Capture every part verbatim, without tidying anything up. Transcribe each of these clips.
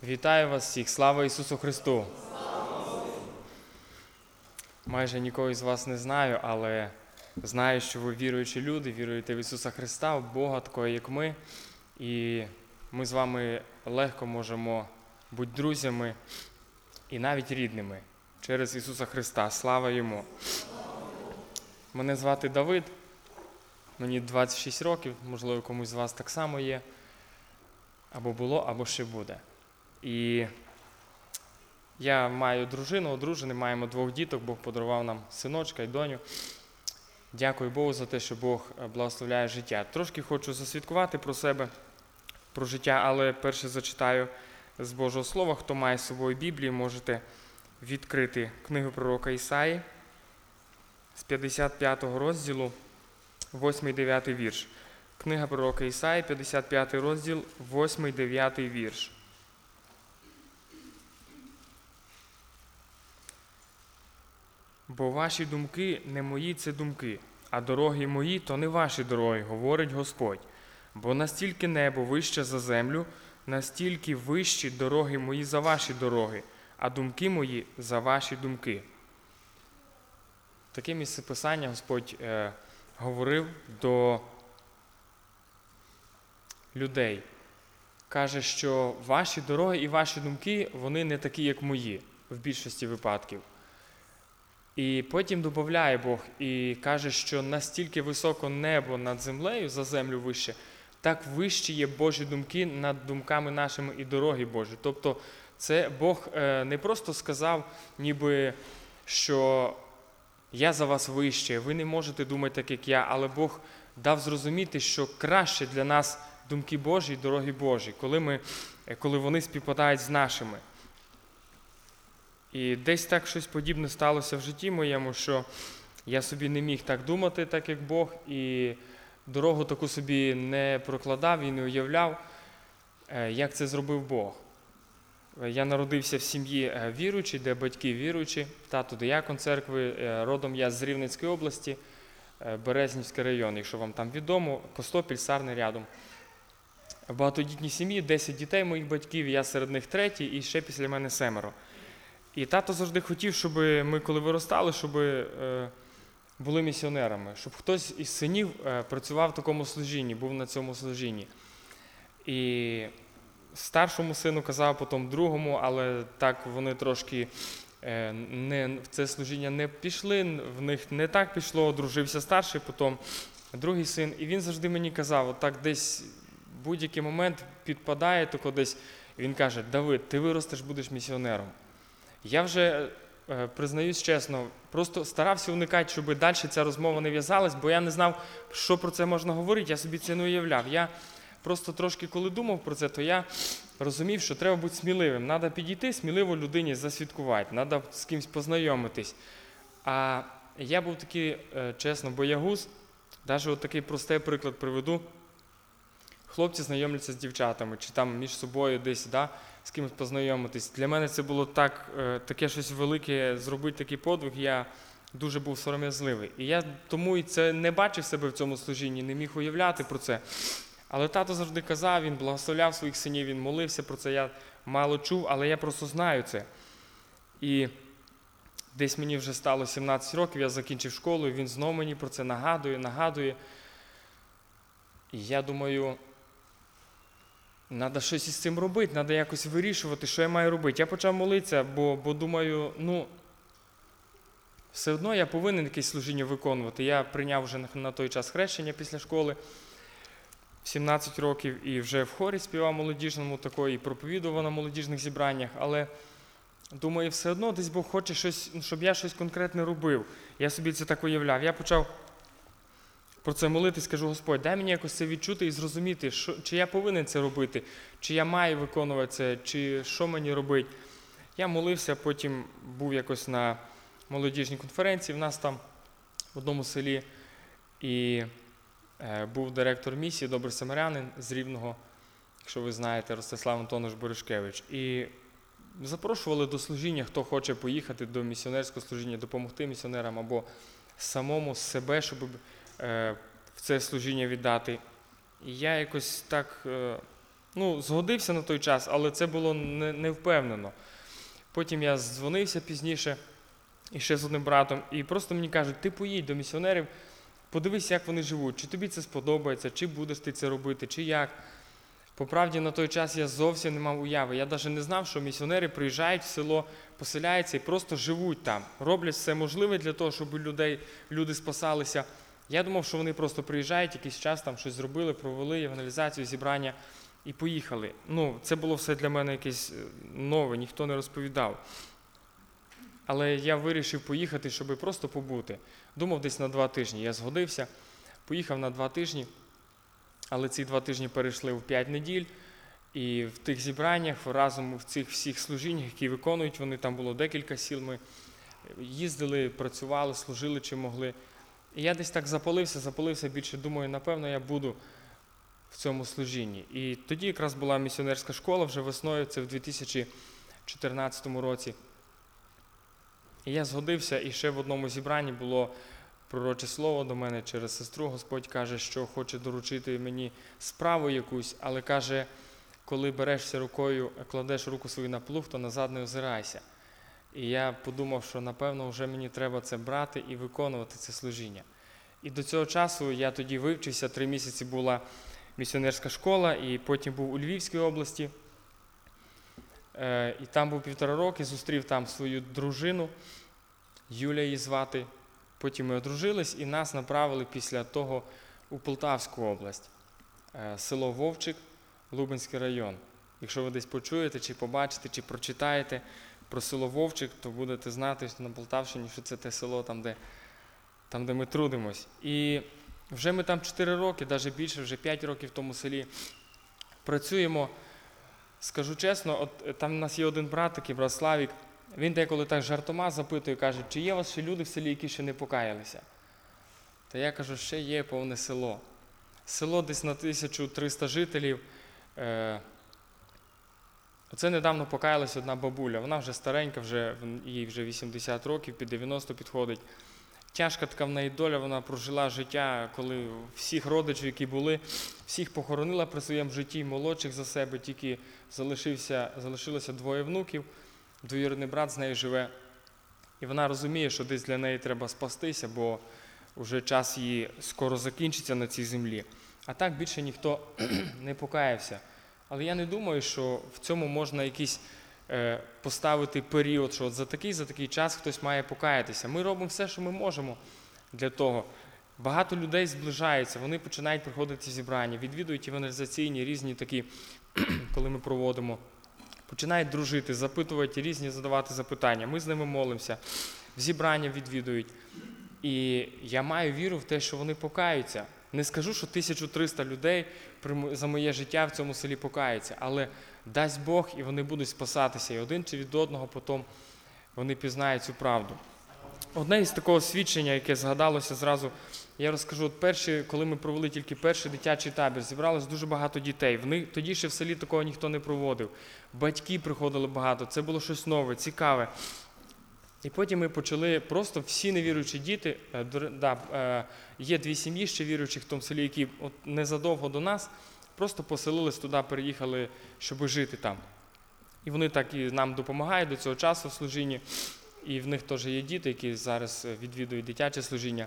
Вітаю вас всіх! Слава Ісусу Христу! Майже нікого із вас не знаю, але знаю, що ви віруючі люди, віруєте в Ісуса Христа, в Бога, такого як ми. І ми з вами легко можемо бути друзями і навіть рідними через Ісуса Христа. Слава Йому! Мене звати Давид, мені двадцять шість років, можливо, комусь з вас так само є. Або було, або ще буде. І я маю дружину, одружений, маємо двох діток, Бог подарував нам синочка і доню. Дякую Богу за те, що Бог благословляє життя. Трошки хочу засвідкувати про себе, про життя, але перше зачитаю з Божого Слова. Хто має з собою Біблію, можете відкрити книгу пророка Ісаї з п'ятдесят п'ятого розділу, восьмий-дев'ятий вірш. Книга пророка Ісаї, п'ятдесят п'ятий розділ, восьмий-дев'ятий вірш. «Бо ваші думки не мої це думки, а дороги мої то не ваші дороги, говорить Господь. Бо настільки небо вище за землю, настільки вищі дороги мої за ваші дороги, а думки мої за ваші думки». Таке місце Писання Господь е, говорив до людей. Каже, що ваші дороги і ваші думки, вони не такі, як мої, в більшості випадків. І потім додає Бог і каже, що настільки високо небо над землею, за землю вище, так вищі є Божі думки над думками нашими і дороги Божі. Тобто це Бог не просто сказав, ніби, що я за вас вище, ви не можете думати так, як я, але Бог дав зрозуміти, що краще для нас думки Божі і дороги Божі, коли, ми, коли вони співпадають з нашими. І десь так щось подібне сталося в житті моєму, що я собі не міг так думати, так як Бог, і дорогу таку собі не прокладав і не уявляв, як це зробив Бог. Я народився в сім'ї віруючій, де батьки віруючі, тато диякон церкви, родом я з Рівненської області, Березнівський район, якщо вам там відомо, Костопіль, Сарни рядом. В багатодітній сім'ї, десять дітей моїх батьків, я серед них третій і ще після мене семеро. І тато завжди хотів, щоб ми, коли виростали, щоб е, були місіонерами, щоб хтось із синів е, працював в такому служінні, був на цьому служінні. І старшому сину казав, потім другому, але так вони трошки е, не, в це служіння не пішли, в них не так пішло, одружився старший, потім другий син. І він завжди мені казав, отак десь в будь-який момент підпадає, тако десь, і він каже: «Давид, ти виростеш, будеш місіонером». Я вже, е, признаюсь чесно, просто старався уникати, щоб далі ця розмова не в'язалась, бо я не знав, що про це можна говорити, я собі це не уявляв. Я просто трошки, коли думав про це, то я розумів, що треба бути сміливим. Треба підійти, сміливо людині засвідкувати, треба з кимось познайомитись. А я був такий, е, чесно, боягуз, навіть от такий простий приклад приведу. Хлопці знайомляться з дівчатами, чи там між собою десь, да, з кимось познайомитись. Для мене це було так, таке щось велике, зробити такий подвиг, я дуже був сором'язливий. І я тому і це не бачив себе в цьому служінні, не міг уявляти про це. Але тато завжди казав, він благословляв своїх синів, він молився про це, я мало чув, але я просто знаю це. І десь мені вже стало сімнадцять років, я закінчив школу, і він знову мені про це нагадує, нагадує. І я думаю, треба щось із цим робити, треба якось вирішувати, що я маю робити. Я почав молитися, бо, бо думаю, ну, все одно я повинен якесь служіння виконувати. Я прийняв вже на той час хрещення після школи в сімнадцять років і вже в хорі співав молодіжному такої, і проповідував на молодіжних зібраннях, але думаю, все одно десь Бог хоче, щось, щоб я щось конкретне робив. Я собі це так уявляв. Я почав про це молитись, кажу: Господь, дай мені якось це відчути і зрозуміти, що, чи я повинен це робити, чи я маю виконувати це, чи що мені робити. Я молився, потім був якось на молодіжній конференції в нас там в одному селі, і е, був директор місії, добрий самарянин з Рівного, якщо ви знаєте, Ростислав Антонович Боришкевич. І запрошували до служіння, хто хоче поїхати до місіонерського служіння, допомогти місіонерам або самому себе, щоб в це служіння віддати. І я якось так Ну, згодився на той час, але це було не, не впевнено. Потім я дзвонився пізніше, і ще з одним братом, і просто мені кажуть, ти поїдь до місіонерів, подивись, як вони живуть, чи тобі це сподобається, чи будеш ти це робити, чи як. По правді, на той час я зовсім не мав уяви. Я навіть не знав, що місіонери приїжджають в село, поселяються і просто живуть там. Роблять все можливе для того, щоб людей, люди спасалися. Я думав, що вони просто приїжджають, якийсь час там щось зробили, провели евангелізацію, зібрання і поїхали. Ну, це було все для мене якесь нове, ніхто не розповідав. Але я вирішив поїхати, щоб просто побути. Думав десь на два тижні. Я згодився, поїхав на два тижні. Але ці два тижні перейшли в п'ять неділь, і в тих зібраннях, разом в цих всіх служіннях, які виконують, вони там було декілька сіл, ми їздили, працювали, служили, чим могли. І я десь так запалився, запалився більше, думаю, напевно, я буду в цьому служінні. І тоді якраз була місіонерська школа, вже весною, це в дві тисячі чотирнадцятому році. І я згодився, і ще в одному зібранні було пророче слово до мене через сестру. Господь каже, що хоче доручити мені справу якусь, але каже, коли берешся рукою, кладеш руку свою на плуг, то назад не озирайся. І я подумав, що напевно вже мені треба це брати і виконувати це служіння. І до цього часу я тоді вивчився, три місяці була місіонерська школа, і потім був у Львівській області. І там був півтора роки, зустрів там свою дружину, Юля її звати. Потім ми одружились і нас направили після того у Полтавську область, село Вовчик, Лубенський район. Якщо ви десь почуєте, чи побачите, чи прочитаєте про село Вовчик, то будете знати, що на Полтавщині, що це те село, там, де, там, де ми трудимось. І вже ми там чотири роки, навіть більше, вже п'ять років в тому селі працюємо. Скажу чесно, от там у нас є один брат, такий брат Славік, він деколи так жартома запитує, каже, чи є у вас ще люди в селі, які ще не покаялися? Та я кажу, ще є повне село. Село десь на тисячу триста жителів. Оце недавно покаялась одна бабуля, вона вже старенька, вже, їй вже вісімдесят років, під дев'яносто підходить. Тяжка така в неї доля, вона прожила життя, коли всіх родичів, які були, всіх похоронила при своєму житті, молодших за себе, тільки залишився, залишилося двоє внуків, двоюрідний брат з нею живе. І вона розуміє, що десь для неї треба спастися, бо вже час її скоро закінчиться на цій землі. А так більше ніхто не покаявся. Але я не думаю, що в цьому можна якийсь е, поставити період, що от за такий, за такий час хтось має покаятися. Ми робимо все, що ми можемо для того. Багато людей зближаються, вони починають приходити в зібрання, відвідують евангелізаційні різні такі, коли ми проводимо. Починають дружити, запитувати різні, задавати запитання. Ми з ними молимося, в зібрання відвідують. І я маю віру в те, що вони покаються. Не скажу, що тисяча триста людей за моє життя в цьому селі покаються, але дасть Бог, і вони будуть спасатися. І один чи від одного потім вони пізнають цю правду. Одне із такого свідчення, яке згадалося зразу, я розкажу, от перші, коли ми провели тільки перший дитячий табір, зібралось дуже багато дітей. Вони, тоді ще в селі такого ніхто не проводив. Батьки приходили багато, це було щось нове, цікаве. І потім ми почали просто всі невіруючі діти, да, є дві сім'ї ще віруючих в тому селі, які от незадовго до нас просто поселились туди, переїхали, щоб жити там. І вони так і нам допомагають до цього часу в служінні. І в них теж є діти, які зараз відвідують дитяче служіння.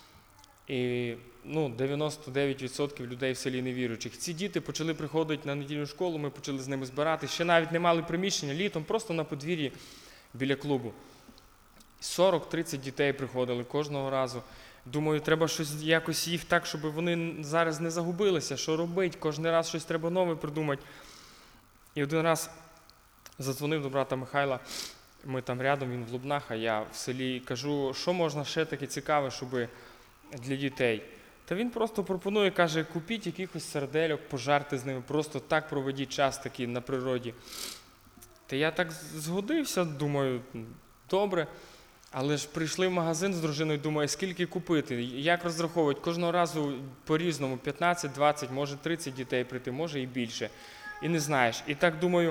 І ну, дев'яносто дев'ять відсотків людей в селі невіруючих. Ці діти почали приходити на недільну школу, ми почали з ними збирати. Ще навіть не мали приміщення, літом просто на подвір'ї біля клубу. сорок-тридцять дітей приходили кожного разу. Думаю, треба щось якось їх так, щоб вони зараз не загубилися, що робити, кожен раз щось треба нове придумати. І один раз задзвонив до брата Михайла, ми там рядом, він в Лубнах, а я в селі, і кажу, що можна ще таке цікаве, щоб для дітей. Та він просто пропонує, каже, купіть якихось сардельок, пожарте з ними, просто так проведіть час такий на природі. Та я так згодився, думаю, добре. Але ж прийшли в магазин з дружиною, думаю, скільки купити, як розраховувати. Кожного разу по-різному, п'ятнадцять, двадцять, може тридцять дітей прийти, може і більше. І не знаєш. І так думаю,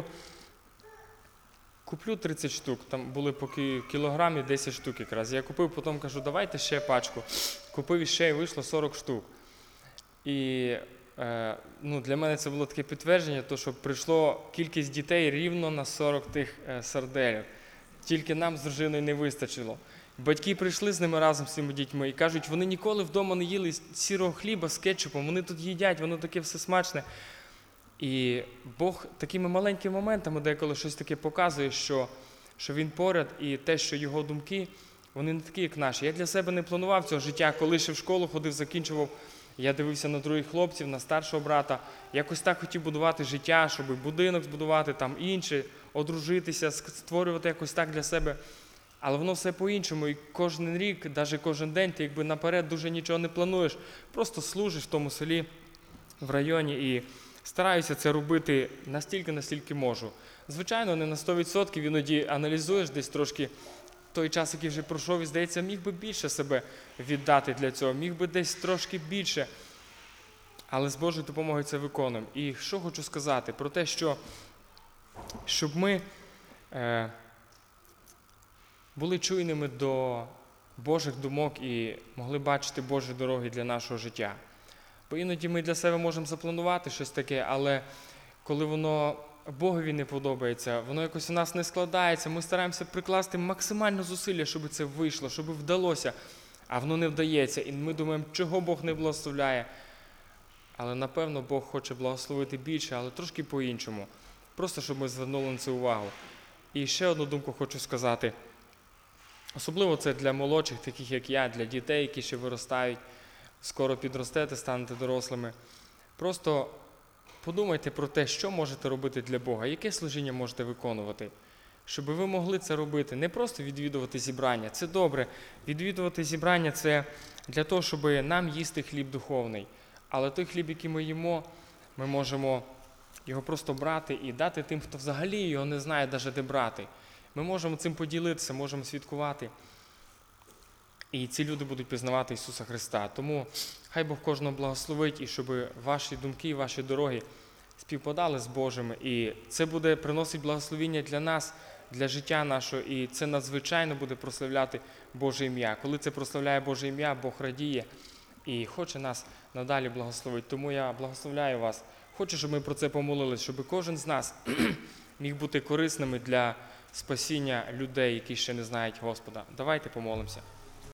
куплю тридцять штук, там були по кілограмі десять штук якраз. Я купив, потім кажу, давайте ще пачку. Купив іще і вийшло сорок штук. І е, ну, для мене це було таке підтвердження, то, що прийшло кількість дітей рівно на сорок тих е, сарделів. Тільки нам з дружиною не вистачило. Батьки прийшли з ними разом з цими дітьми і кажуть, вони ніколи вдома не їли сірого хліба з кетчупом, вони тут їдять, воно таке все смачне. І Бог такими маленькими моментами деколи щось таке показує, що, що Він поряд, і те, що Його думки, вони не такі, як наші. Я для себе не планував цього життя, коли ще в школу ходив, закінчував, я дивився на других хлопців, на старшого брата. Якось так хотів будувати життя, щоб будинок збудувати, там інше, одружитися, створювати якось так для себе. Але воно все по-іншому, і кожен рік, навіть кожен день, ти якби наперед дуже нічого не плануєш, просто служиш в тому селі, в районі, і стараюся це робити настільки, настільки можу. Звичайно, не на сто відсотків, іноді аналізуєш десь трошки той час, який вже пройшов, і здається, міг би більше себе віддати для цього, міг би десь трошки більше, але з Божою допомогою це виконуємо. І що хочу сказати? Про те, що щоб ми е, були чуйними до Божих думок і могли бачити Божі дороги для нашого життя. Бо іноді ми для себе можемо запланувати щось таке, але коли воно Богові не подобається, воно якось у нас не складається, ми стараємося прикласти максимально зусилля, щоб це вийшло, щоб вдалося, а воно не вдається. І ми думаємо, чого Бог не благословляє. Але, напевно, Бог хоче благословити більше, але трошки по-іншому. Просто, щоб ми звернули на це увагу. І ще одну думку хочу сказати. Особливо це для молодших, таких як я, для дітей, які ще виростають, скоро підростете, станете дорослими. Просто подумайте про те, що можете робити для Бога, яке служіння можете виконувати, щоб ви могли це робити. Не просто відвідувати зібрання, це добре. Відвідувати зібрання – це для того, щоб нам їсти хліб духовний. Але той хліб, який ми їмо, ми можемо його просто брати і дати тим, хто взагалі його не знає навіть де брати. Ми можемо цим поділитися, можемо святкувати. І ці люди будуть пізнавати Ісуса Христа. Тому хай Бог кожного благословить, і щоб ваші думки, ваші дороги співпадали з Божими. І це буде приносити благословіння для нас, для життя нашого. І це надзвичайно буде прославляти Боже ім'я. Коли це прославляє Боже ім'я, Бог радіє і хоче нас надалі благословити. Тому я благословляю вас. Хочу, щоб ми про це помолились, щоб кожен з нас міг бути корисними для спасіння людей, які ще не знають Господа. Давайте помолимося.